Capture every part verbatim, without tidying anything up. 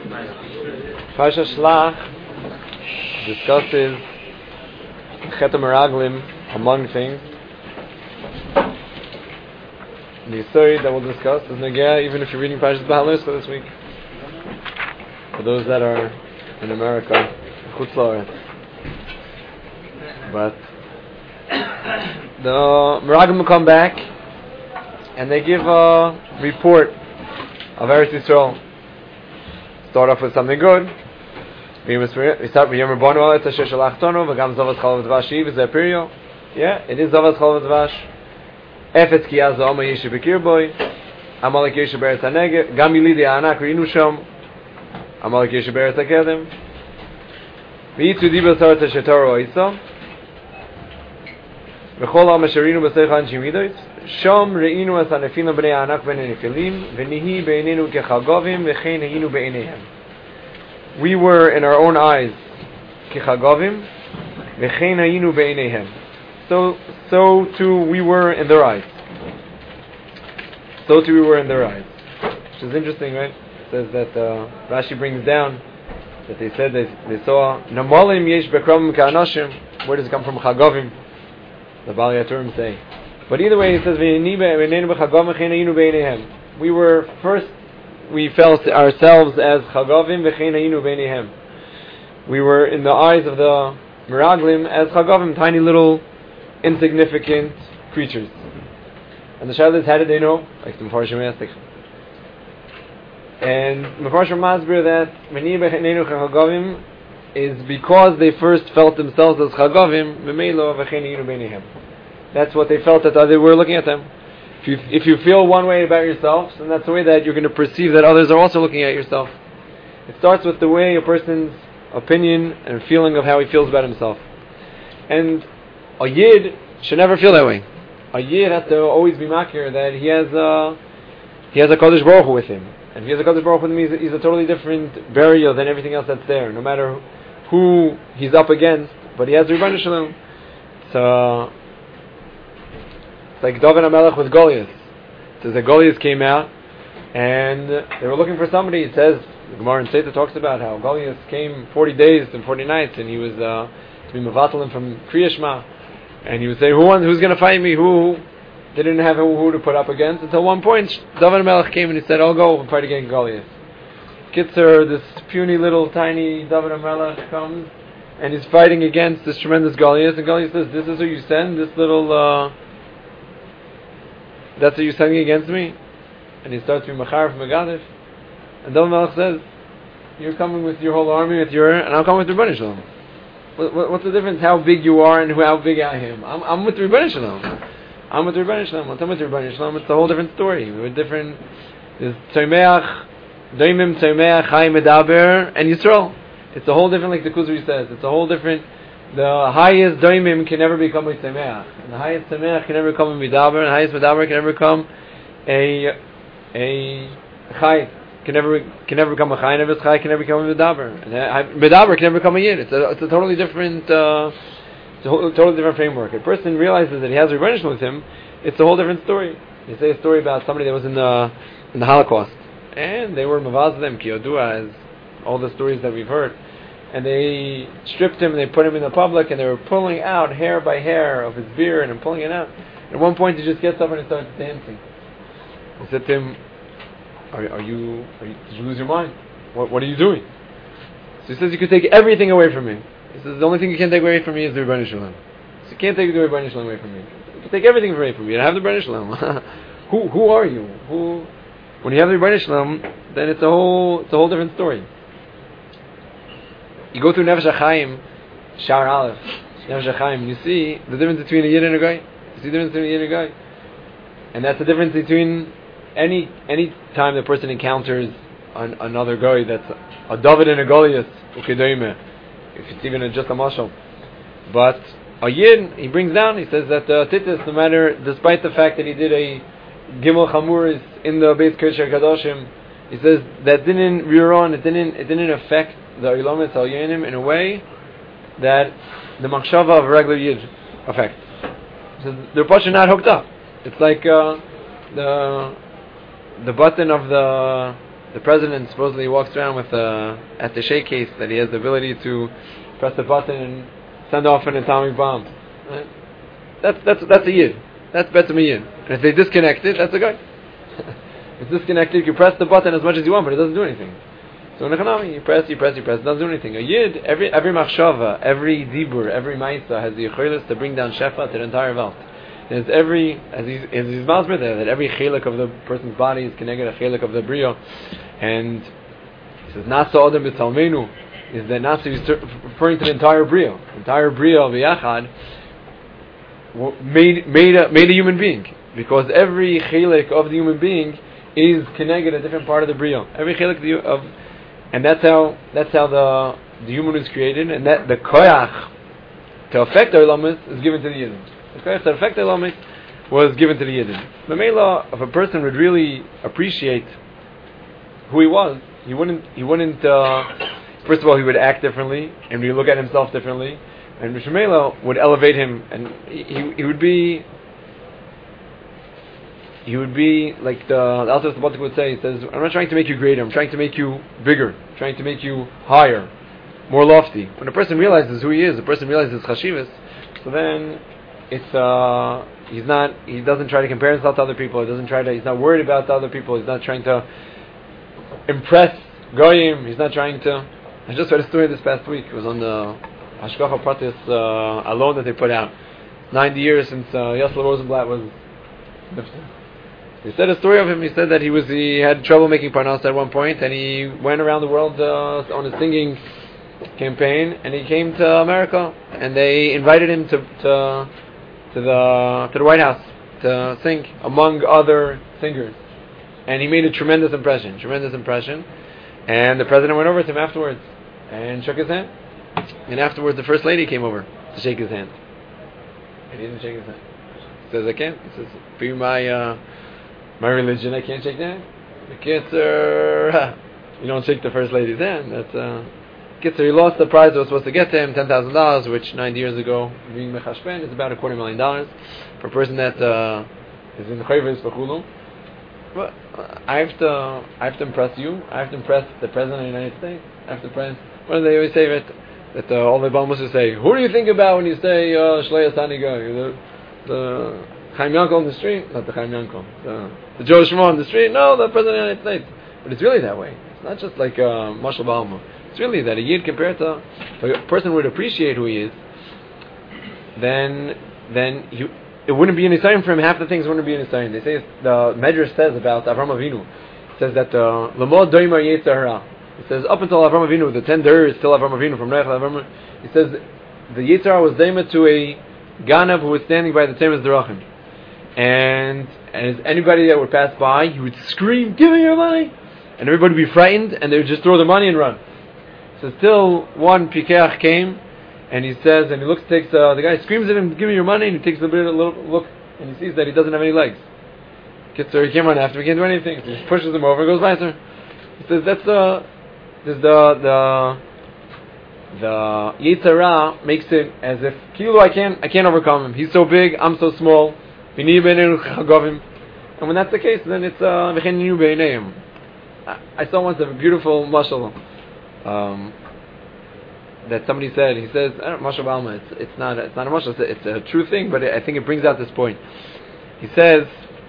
Parsha Shlach discusses Chet HaMeraglim, among things. The story that we'll discuss is Negea, even if you're reading Parshas Beha'aloscha this week. For those that are in America, Chutz La'aretz. But the Meraglim will come back and they give a report of Eretz Yisrael. Start off with something good. We start with Yom Rabbanu Aletz Asher Shalachtono V'gam Zavas Chalav Dvash Yiv Zeh. Yeah, it is Zavas Chalav Dvash. Efetz Ki Az Ha'oma Yeshu B'Kir Boi Amalek Yeshu Be'eretz HaNegev Gam Yilidei Ha'anak Reinu Shom Amalek Yeshu Be'eretz HaKedem V'yitzu Dibel Sarat Asher Torah Oisa V'chol Ha'am Asher Reinu B'Seicha Anshim Midois Shom Reinu Es HaNefilim B'nei HaAnak B'nei Nefilim V'nihi Be'einenu Kechagavim V'chein Hayinu Be'eineihem. We were in our own eyes Kechagavim V'chein Hayinu Be'eineihem. So, so too we were in their eyes. So too we were in their eyes. Which is interesting, right? It says that uh, Rashi brings down that they said they, they saw Namalim Yesh Bekram Ka'anashim. Where does it come from? Chagavim. The Bali Yaturim say. But either way, it says we were first, we felt ourselves as Chagavim V'chein Hayinu B'eineihem. We were in the eyes of the Meraglim as Chagavim, tiny little insignificant creatures. And the Shaila is, how did they know? Like the Mefarshim asked. And Mefarshim Masbir that Meni B'cheinenu Chagavim is because they first felt themselves as Chagavim V'meilo V'chein Hayinu B'eineihem. That's what they felt that they were looking at them. If you, if you feel one way about yourself, then that's the way that you're going to perceive that others are also looking at yourself. It starts with the way a person's opinion and feeling of how he feels about himself. And a Yid should never feel that way. A Yid has to always be makir that he has a, he has a Kodesh Baruch Hu with him. And if he has a Kodesh Baruch Hu with him, he's a, he's a totally different burial than everything else that's there, no matter who he's up against. But he has the Rebbeinu Shalom. So it's like David HaMelech with Goliath. It says that Goliath came out and they were looking for somebody. It says, the Gemara in Seta talks about how Goliath came forty days and forty nights and he was uh, to be mevatel him from Kriya Shema. And he would say, Who wants, who's going to fight me? Who? They didn't have who, who to put up against. Until one point, David HaMelech came and he said, I'll go and fight against Goliath. Kitzer, this puny little tiny David HaMelech comes and he's fighting against this tremendous Goliath. And Goliath says, this is who you send? This little... Uh, That's what you're sending against me? And he starts to be Machar from Megadif. And David Melech says, you're coming with your whole army, with your, and I'm coming with the Rebbeinu Shalom. What, what, what's the difference how big you are and who, how big I am? I'm, I'm with the Rebbeinu Shalom. I'm with the Rebbeinu Shalom. I'm with the Rebbeinu Shalom. It's a whole different story. We're different. There's Tzomeach, Doimim, Tzomeach, Chai Medaber, and Yisrael. It's a whole different, like the Kuzri says. It's a whole different. The highest doimim can never become a tzemeach, and the highest tzemeach can never become a midaber, and the highest midaber can never become a a chai. Can never can never become a chai, and every chai can never become a midaber, and a midaber can never become a yid. It's a it's a totally different uh, it's a whole, totally different framework. A person realizes that he has a rebbeinu with him. It's a whole different story. You say a story about somebody that was in the in the Holocaust, and they were mavaz them kiyodua, as all the stories that we've heard. And they stripped him and they put him in the public and they were pulling out hair by hair of his beard and pulling it out. At one point he just gets up and he starts dancing. I said to him, are, are, you, are you, did you lose your mind? What, what are you doing? So he says, you could take everything away from me. He says, the only thing you can't take away from me is the Rebbeinu Shalom. So you can't take the Rebbeinu Shalom away from me. You can take everything away from me. I have the Rebbeinu Shalom. who, who are you? Who? When you have the Rebbeinu Shalom, then it's a whole, it's a whole different story. You go through Nefesh HaChaim, Shar Aleph, Nefesh HaChaim, you see the difference between a Yid and a Guy. You see the difference between a Yid and a Guy. And that's the difference between any any time the person encounters an, another Guy that's a David and a Goliath, Ukedoime, if it's even a, just a mashal. But a Yid, he brings down, he says that uh, Titus, no matter, despite the fact that he did a Gimel Chamuris in the Beis Kodesh HaKadoshim, he says that didn't rear on, it didn't, it didn't affect the Ilamet Al Yenim in a way that the Machshava of a regular Yid affects. So they're partially not hooked up. It's like uh, the the button of the the president supposedly walks around with a attaché case that he has the ability to press a button and send off an atomic bomb. Right? That's that's that's a yid. That's better a yid. And if they disconnect it, that's a guy. It's disconnected. You can press the button as much as you want, but it doesn't do anything. So in economy, you press, you press, you press, it doesn't do anything. A yid, every every machshava, every dibur, every ma'isa has the yichaylis to bring down shefa to the entire world. There's every, as he's, as he's masber there, that every chelik of the person's body is connected a chelik of the brio. And he says, Nasa Odom B'Talmenu, is that Nasa is referring to the entire brio. The entire brio, V'yachad, made, made, a, made a human being. Because every chelik of the human being is connected a different part of the brio. Every chelik of, and that's how, that's how the, the human is created, and that the koyach to affect our lamas is given to the yidden. The koyach to affect our lamas was given to the yidden. The Mela, if a person would really appreciate who he was, he wouldn't, he wouldn't, uh, first of all, he would act differently, and he would look at himself differently, and Mishmela would elevate him, and he, he, he would be, he would be, like the, the Alter Sabbatik would say, he says, I'm not trying to make you greater, I'm trying to make you bigger, I'm trying to make you higher, more lofty. When a person realizes who he is, a person realizes chashivas, so then it's, uh, he's not, he doesn't try to compare himself to other people, he doesn't try to, he's not worried about the other people, he's not trying to impress goyim, he's not trying to, I just read a story this past week, it was on the Hashgacha Pratis uh, alone that they put out, ninety years since uh, Yosel Rosenblatt was lifted. He said a story of him. He said that he was he had trouble making parnas at one point, and he went around the world uh, on a singing campaign, and he came to America, and they invited him to to to the to the White House to sing among other singers, and he made a tremendous impression, tremendous impression. And the president went over to him afterwards and shook his hand, and afterwards the first lady came over to shake his hand, and he didn't shake his hand. He says, "I can't." He says, "Be my." Uh, My religion, I can't shake the hand. The Kitzer, you don't shake the first lady's hand. That's uh, Kitzer. He lost the prize that was supposed to get to him, ten thousand dollars, which ninety years ago, being mechashpen, is about a quarter million dollars for a person that uh, is in chayvus b'chulu. But uh, I have to, I have to impress you. I have to impress the president of the United States. I have to impress. What do they always say? That that uh, all the Balmus say. Who do you think about when you say Shlei Asaniga? The the Chaim Yankel on the street, not the Chaim Yankel. The, the Joe Shmo on the street, no, the President of the United States. But it's really that way. It's not just like uh, Mashal Balma. It's really that a Yid compared to, if a person would appreciate who he is, then then he, it wouldn't be an Nisayon for him. Half the things wouldn't be an Nisayon. They say, the Medrash says about Avram Avinu, it says that L'mod doimar Yetzer Hara. It says up until Avram Avinu, the ten der is still Avram Avinu from Noach Avram. It says the Yetzer Hara was daima to a Ganav who was standing by the Temes Derachim. And as anybody that would pass by, he would scream, "Give me your money!" And everybody would be frightened, and they would just throw the money and run. So still, one Pikeach came, and he says, and he looks, takes uh, the guy screams at him, "Give me your money!" And he takes a bit of a little look, and he sees that he doesn't have any legs. So he came on after, he can't do anything. So he pushes him over, and goes by, sir. He says, "That's uh, this the the the Yetzer Hara makes it as if Kilo, I can't, I can't overcome him. He's so big, I'm so small." And when that's the case, then it's uh, I saw once a beautiful mashal um, that somebody said. He says, I don't know, mashal balma. It's it's not it's not a mashal. It's a, it's a true thing, but I think it brings out this point. He says,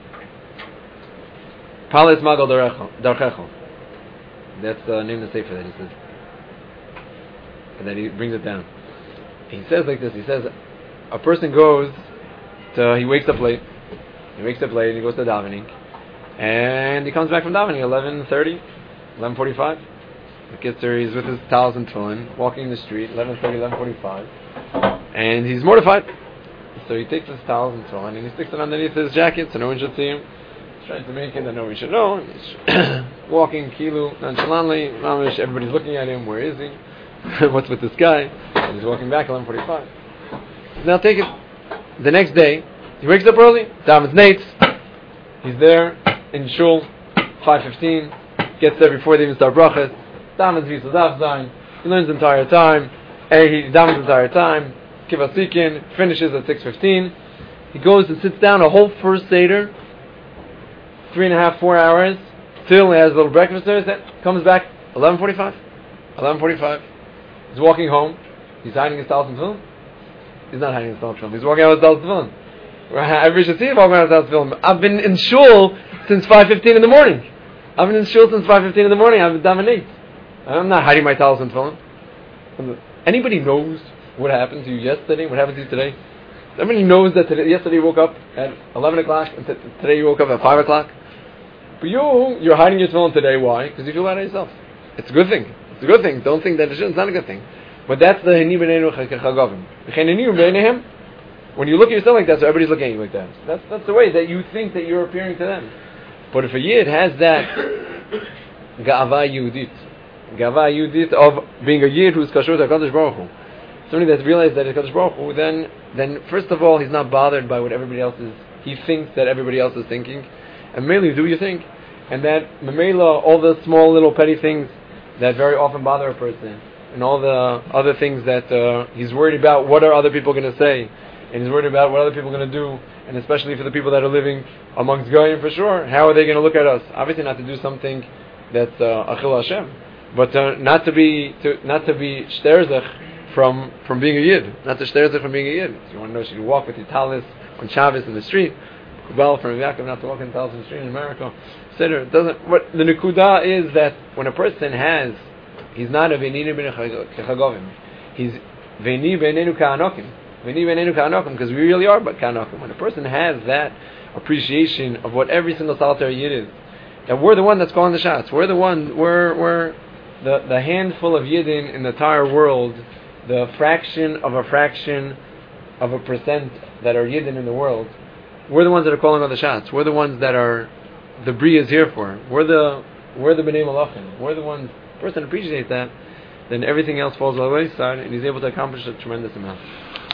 "Palis magal darchecho." That's the name of the sefer that he says, and then he brings it down. He says like this. He says, a person goes. So he wakes up late. He wakes up late and he goes to davening, and he comes back from davening eleven thirty, eleven forty-five. The Kitzer, he's with his towels and tefillin, walking the street, eleven thirty, eleven forty-five, and he's mortified. So he takes his towels and tefillin and he sticks it underneath his jacket so no one should see him. He's trying to make it that no one should know. He's walking kilu nonchalantly. Everybody's looking at him. Where is he? What's with this guy? And he's walking back eleven forty-five. Now take it. The next day, he wakes up early, davens nates, he's there in shul, five fifteen, gets there before they even start brachas, davens v'yisod avzayin, he learns the entire time, and he davens the entire time, kivasikin, finishes at six fifteen, he goes and sits down a whole first seder, three and a half, four hours, till he has a little breakfast there, then comes back eleven forty-five. eleven forty-five. He's walking home. He's hiding his talis and tefillin. He's not hiding his talis and tefillin. He's walking out with talis and tefillin. Everybody should see him walking out with talis and tefillin. I've been in shul since five fifteen in the morning. I've been in shul since five fifteen in the morning. I've been davening. I'm not hiding my talis and tefillin. Anybody knows what happened to you yesterday? What happened to you today? Everybody knows that today, yesterday you woke up at eleven o'clock and t- today you woke up at five o'clock. But you, you're hiding your tefillin today. Why? Because you feel bad at yourself. It's a good thing. It's a good thing. Don't think that it's not a good thing. But that's the Hini B'neinu Chagavim. When you look at yourself like that, so everybody's looking at you like that. That's that's the way that you think that you're appearing to them. But if a Yid has that Ga'ava Yehudit, Ga'ava Yehudit of being a Yid who's Kasher to HaKadosh Baruch Hu, somebody that's realized that it's HaKadosh Baruch Hu, then, then first of all, he's not bothered by what everybody else is, he thinks that everybody else is thinking. And mainly, do you think? And that, Mamela, all the small little petty things that very often bother a person, and all the other things that uh, he's worried about, what are other people going to say, and he's worried about what other people are going to do, and especially for the people that are living amongst Goyim for sure, how are they going to look at us? Obviously not to do something that's Achil uh, Hashem, but uh, not to be to, not to be shterzach from from being a Yid, not to shterzach from being a Yid. If you want to know, should you walk with your talis on Shabbos in the street? Kubal from Yaakov not to walk in talis in the street in America. Seder, it doesn't. What the nekuda is that when a person has, he's not a v'nini b'nei chagavim. He's v'ni b'nenu ka'anokim. V'ni b'nenu ka'anokim, because we really are but ka'anokim. When a person has that appreciation of what every single solitary Yid is, that we're the one that's calling the shots. We're the one. We're we're the the handful of Yidden in the entire world, the fraction of a fraction of a percent that are Yidden in the world. We're the ones that are calling all the shots. We're the ones that are the Bria is here for. We're the we're the B'nai Malachim. We're the ones. Person appreciates that, then everything else falls by the wayside, and he's able to accomplish a tremendous amount.